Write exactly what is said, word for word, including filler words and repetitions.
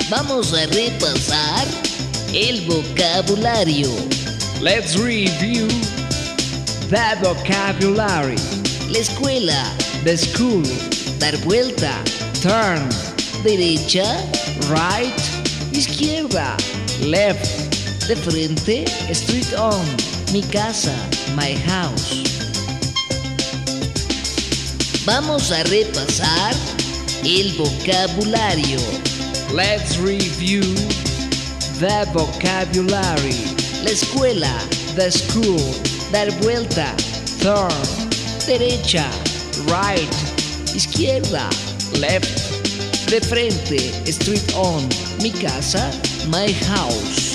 Vamos a repasar el vocabulario. Let's review the vocabulary. La escuela, The school, dar vuelta, turn, derecha, right, izquierda, left, de frente, street on, mi casa, my house. Vamos a repasar el vocabulario. Let's review the vocabulary. La escuela, The school, dar vuelta, turn, derecha, right, izquierda, left, de frente, street on, mi casa, my house.